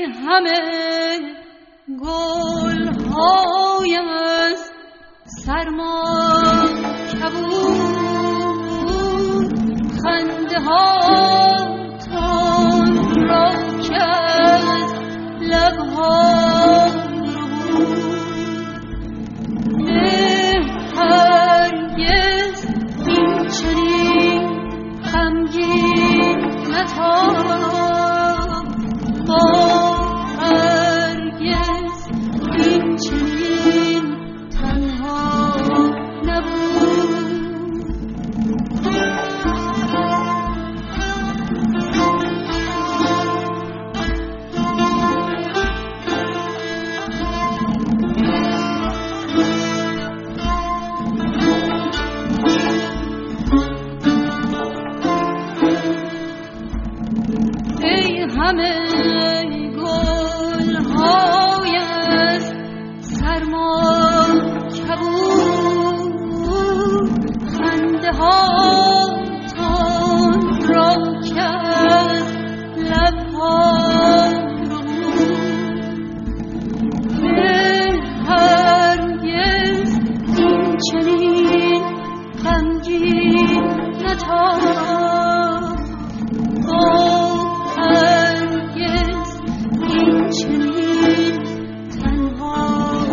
همه گل‌های از سرما کبود، خنده‌هاتان را که از لب‌ها هرگز این چنین غمگین نتاب، هرگز این چنین تنها نبود. همه گل‌های از سرما کبود، خنده‌هاتان را که از لب‌ها ربود، هرگز این چنین غمگین نتاب، چنین تنها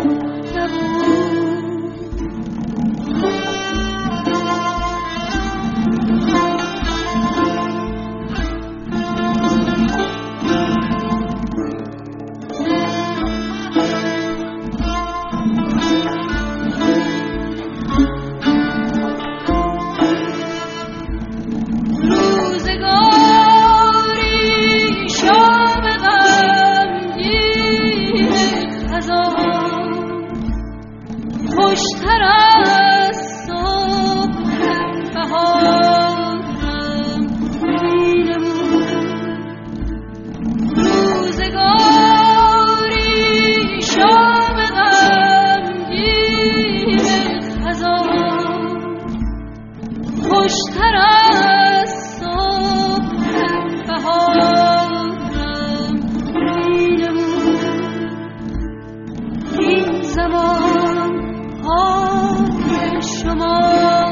خوشتر از صبح بهارم مینمود، روزگاری شام غمگین خزان، خوشتر از صبح بهارم مینمود. این زمان شما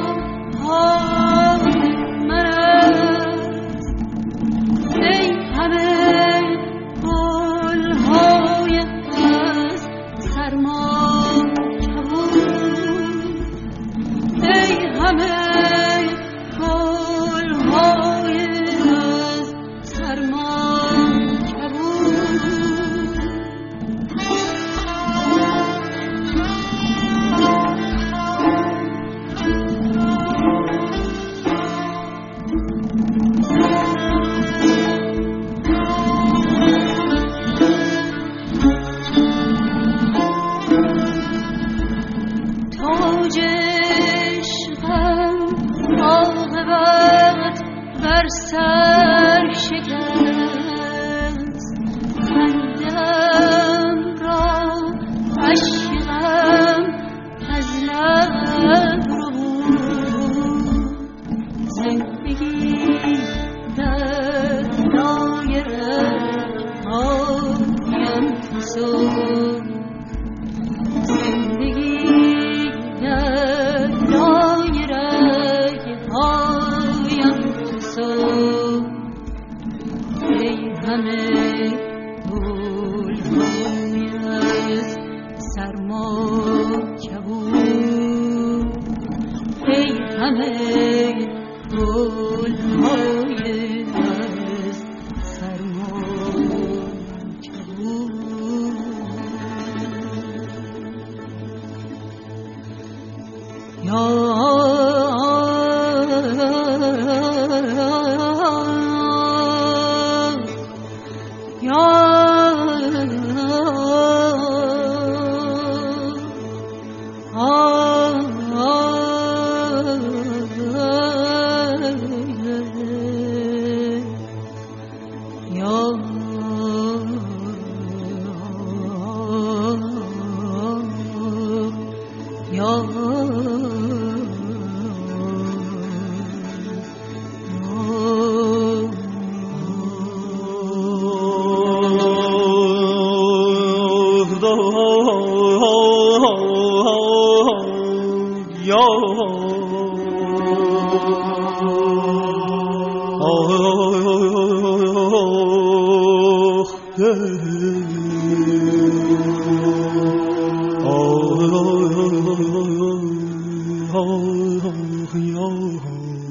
حال من است، ای همه گل‌های از سرما کبود، ای همه گل‌های از سرما سر شکست، خنده‌ام را عشقم از لب ربود، زندگی در دایره هایم فسود، زندگی در دایره هایم فسود، ای همه گل‌های از سرما کبود، ای همه گل‌های از سرما کبود. یا